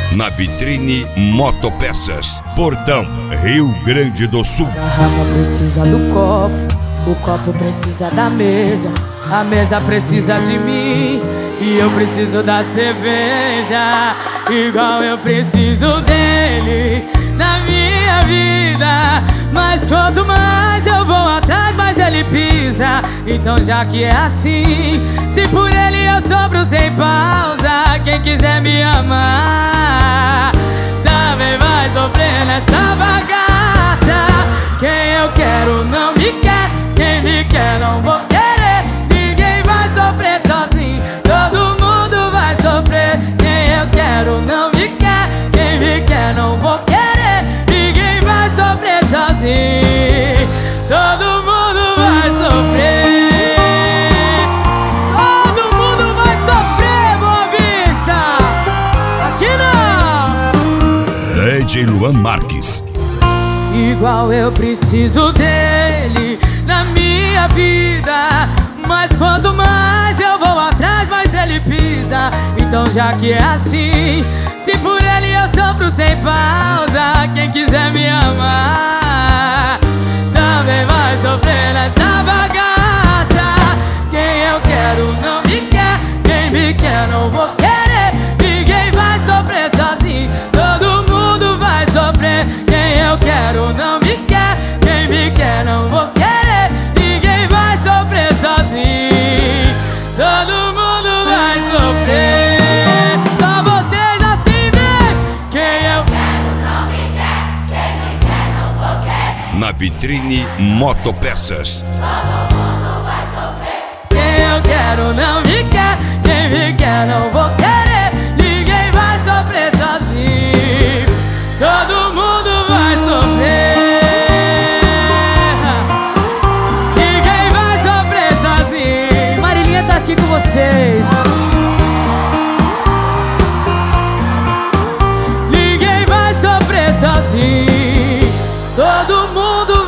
Na Vitrine Motopeças, Portão, Rio Grande do Sul. A garrafa precisa do copo, o copo precisa da mesa, a mesa precisa de mim e eu preciso da cerveja, igual eu preciso dele na minha vida. Mas quanto mais eu vou atrás, mais ele pisa. Então já que é assim, se por ele eu sobro sem pausa, quem quiser me amar também vai sofrer nessa bagaça. Quem eu quero não me quer, quem me quer não vou querer. Ninguém vai sofrer sozinho, todo mundo vai sofrer. Quem eu quero não me quer, quem me quer não vou querer. Ninguém vai sofrer sozinho, todo mundo vai sofrer. Todo mundo vai sofrer, Boa Vista. Aqui não. DJ Luan Marques. Igual eu preciso dele na minha vida, mas quanto mais eu vou atrás, mais ele pisa. Então já que é assim, se por ele eu sofro sem pausa, quem quiser me amar também vai sofrer nessa bagaça. Quem eu quero não me quer, quem me quer não vou querer. Ninguém vai sofrer sozinho, todo mundo vai sofrer. Quem eu quero não me quer, quem me quer não vou querer. Ninguém vai sofrer sozinho, todo mundo vai sofrer. Só vocês assim vê. Quem eu quero não me quer, quem me quer não vou querer. Na Vitrine Motopeças. Todo mundo vai sofrer. Quem eu quero não me quer, quem me quer não vou querer. Ninguém vai sofrer sozinho, todo mundo vai sofrer. Ninguém vai sofrer sozinho. Marilinha tá aqui com vocês. Ninguém vai sofrer sozinho, todo mundo